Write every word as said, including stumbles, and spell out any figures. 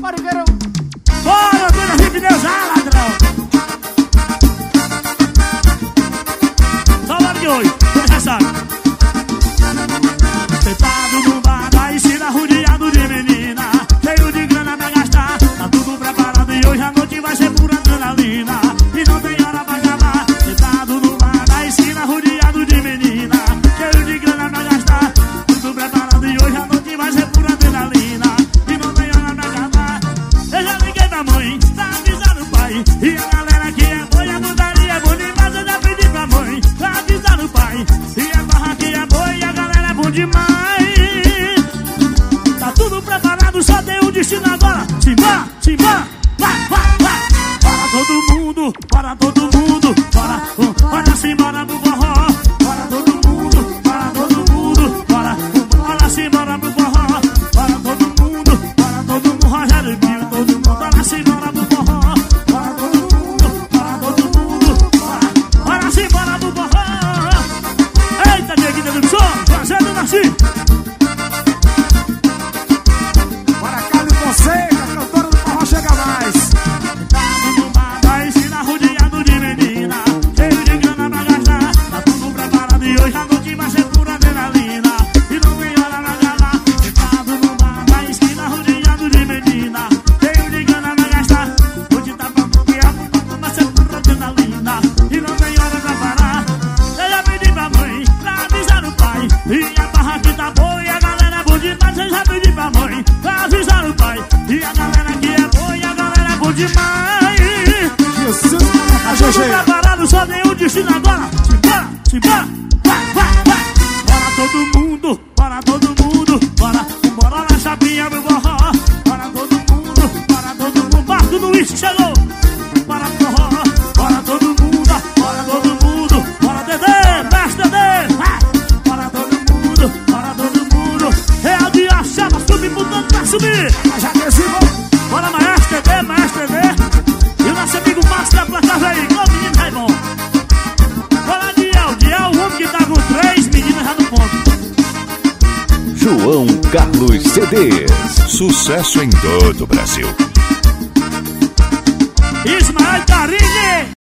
Paruqueiro. Bora, dona Ripideza, ladrão. Só o nome de hoje, você já sabe. Sentado no bar da esquina, rodeado de menina, cheio de grana pra gastar. Tá tudo preparado e hoje a noite vai ser pura adrenalina. E não tem hora pra acabar. Sentado no bar da esquina, rodeado de menina, cheio de grana pra gastar. Tudo preparado e hoje a noite vai ser pura adrenalina. E não tem hora pra acabar. Eu já liguei pra mãe, tá avisando o pai. E a galera que é boa, e a putaria é boa demais. Eu já pedi pra mãe, tá avisando o pai. E a barra aqui é boa e a galera é bom demais. Tá tudo preparado, só tem um destino agora. Simba, simba, vai, vai, vai. Para todo mundo, para todo mundo. Bora, bora simbora pro forró. Para todo mundo, para todo mundo. Bora, bora simbora pro forró. Para todo mundo, para todo mundo. Rogério Bill, todo mundo. Bora simbora pro forró. Para todo mundo, para todo mundo. Bora, bora simbora pro forró. Eita, neguinha do som, fazendo nascer. Bora, Carlos Fonseca, cantora do forró chega mais. Sentado no bar da esquina, rodeado de menina, cheio de grana pra gastar. Tá tudo preparado e hoje a noite vai ser pura adrenalina. E não tem hora pra acabar. Sentado no bar da esquina, rodeado de menina, cheio de grana pra gastar. Hoje tá pronto que a puta vai ser pura adrenalina. E não tem hora pra parar. Eu já pedi pra mãe, pra avisar o pai. E a barra aqui tá boa e a galera é boa demais. Eu já pedi pra mãe, pra avisar o pai. E a galera aqui é boa e a galera é boa demais. Jesus, Tá tudo preparado, só tem um destino agora. Simbora, simbora, vai, vai, vai. Bora todo mundo, bora todo mundo. Bora, bora na chapinha do forró. Bora todo mundo, bora todo mundo. Barco do Luiz chegou. Bora pro forró, bora todo mundo. Bora todo mundo, bora Dedê, mestre Dedê. Vai. Bora todo mundo, bora todo mundo. Real de achava, subir botando pra subir. já desceu. Bora maestro Dedê, maestro Dedê. E o nosso amigo Márcio da placa aí, ô menino Raimon. Bora Diel, Diel, o homem que tá com três meninas já no ponto. João Carlos C Ds. Sucesso em todo o Brasil. Ismael Carini.